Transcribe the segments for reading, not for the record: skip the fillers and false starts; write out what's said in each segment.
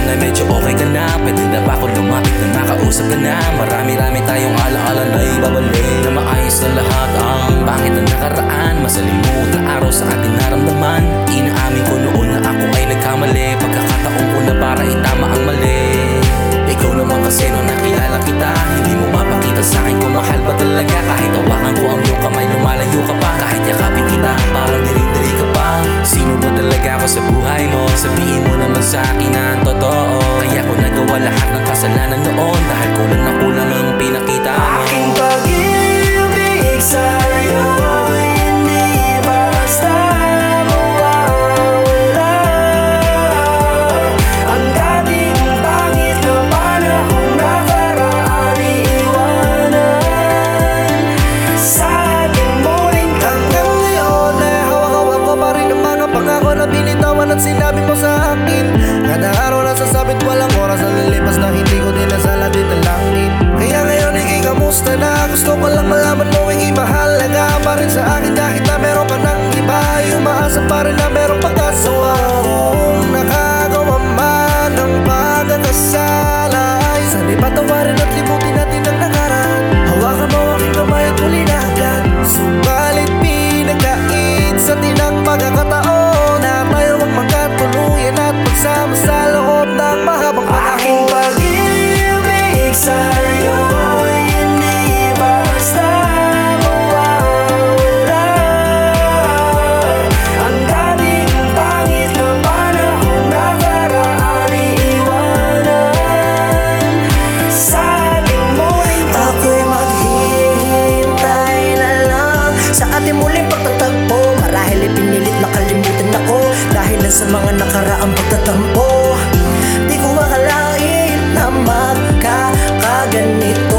na medyo okay ka na, pwede na ba ako lumapit na makausap ka na? Marami-rami tayong alaala na ibabalik, na maayos na lahat ang pangit na nakaraan. Masalimuot na araw sa ating naramdaman. Inaamin ko noon na ako ay nagkamali, pagkakataon ko na para itama ang mali. Ikaw naman kasi nung nakilala kita, hindi mo mapakita sa'kin kung mahal ba talaga. Kahit hawakan ko ang iyong kamay, lumalayo ka pa. Kahit yakapin kita, parang diri-diri ka pa. Sino ba talaga ako sa buhay mo? Sabihin mo naman sa'kin ang totoo. Kaya ko nagawa lahat ng kasalanan noon, dahil kulang na kulang ang pinakita mo. Aking pag-ibig sa'yo hindi basta mawawala. Ang dating pangit na panahong nakaraan iiwanan sa ating muling hanggang ngayon. Hawak-hawak ko pa rin ang mga pangako na binitawan at sinabi mo sa akin. Kada araw nasasabit walang oras na lilipas na hindi ko din nasala din ang langit. Kaya ngayon ikay kamusta na? Gusto ko lang malaman mo ikay mahalaga pa rin sa akin. Kahit na meron ka ng iba, umaasa pa rin na meron pag-asawa. Kung nakagawa man ng pagkakasala, sana ipatawarin at limutin natin ang nakaraan. Hawakan mo aking kamay at huli na agad. Subalit pinagkait sa tinang pagkakataon na tayo ang magkatuluyan at magsama sa loob ng mahabang panahon. Aking pag-ibig sa'yo hindi basta mawawala. Ang dating pangit na panahong nakaraan iiwanan sa ating muling ako'y maghihintay na lang sa ating muling pagtatagpo. Marahil ipinilit na kalimutan ako dahil lang sa mga nakaraang pagtatampo. Di ko akalain na magkakaganito.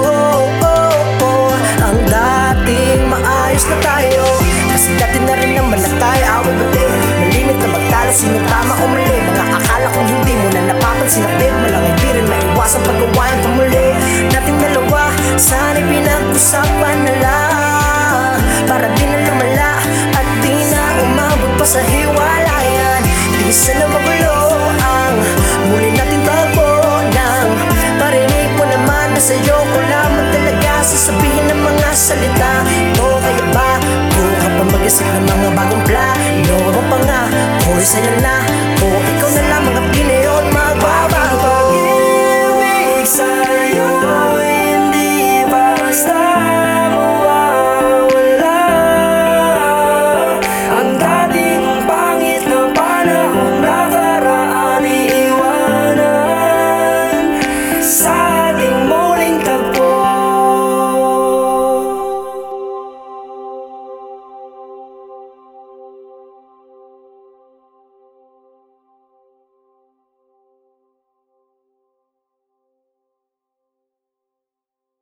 Ang dating maayos na tayo, kasi dati na rin naman na tayo away bati. Malimit na magtala sino tama o mali. Mga akala kong hindi mo na napapansin na bit. Malangay di rin maiwasan paggawa yung pamuli. Nating dalawa, sana'y pinag-usapan na lang, para di na lumala at di na umabot pa sa hiwalayan. Di sana magulo ang muli nating tagpo nang parinig mo naman na sa'yo ko lamang talaga sasabihin ng mga salita. Ito kaya ba kung ka pa mag-isip ng mga bagong plano? Ano pa nga kung sa'yo na kung